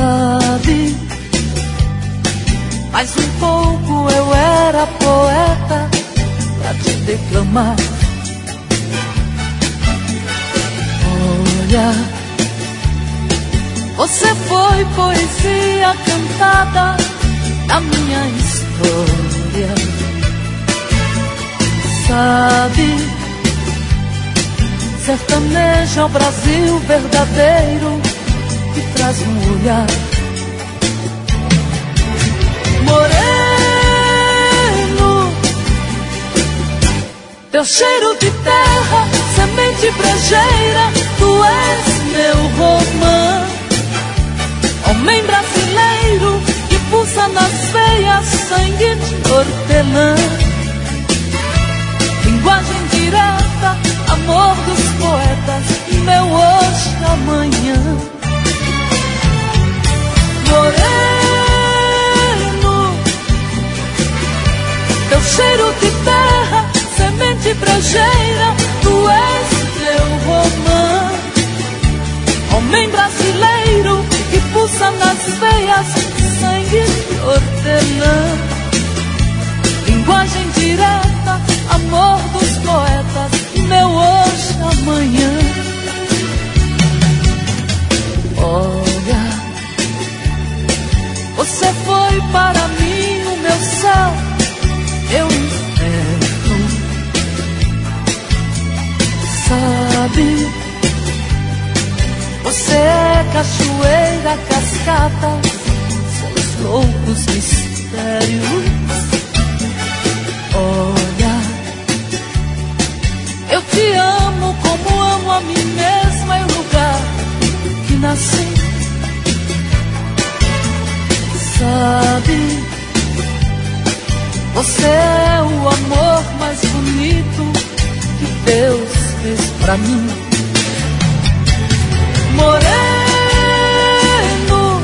sabe, mais um pouco eu era poeta pra te declamar. Olha, você foi poesia cantada na minha história. Sabe, sertanejo é o Brasil verdadeiro que traz um olhar. Moreno, teu cheiro de terra, semente brejeira, tu és meu romã. Homem brasileiro que pulsa nas veias sangue de hortelã. Linguagem direta, amor dos poetas, meu hoje, amanhã. Moreno, teu cheiro de terra, semente brejeira, tu és meu romã. Homem brasileiro que pulsa nas veias sangue de hortelã. Linguagem direta, amor dos poetas, meu hoje, amanhã. Olha, você foi para mim o meu céu, meu inferno. Sabe, você é cachoeira, cascata, seus loucos mistérios. Olha, eu te amo como amo a mim mesma e o lugar que nasci. Sabe, você é o amor mais bonito que Deus fez pra mim. Moreno,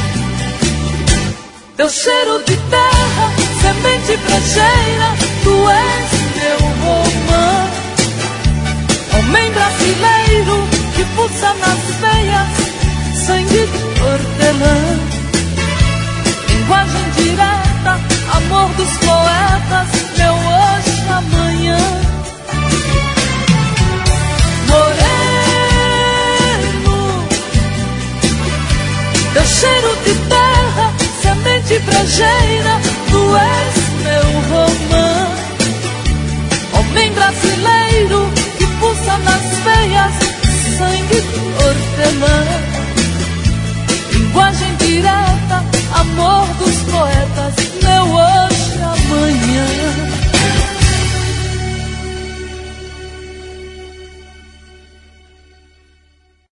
teu cheiro de terra, semente brejeira, tu és meu romã. Homem brasileiro que pulsa nas veias sangue de hortelã. Linguagem direta, amor dos poetas, meu hoje, amanhã. Moreno, teu cheiro de terra, semente brejeira,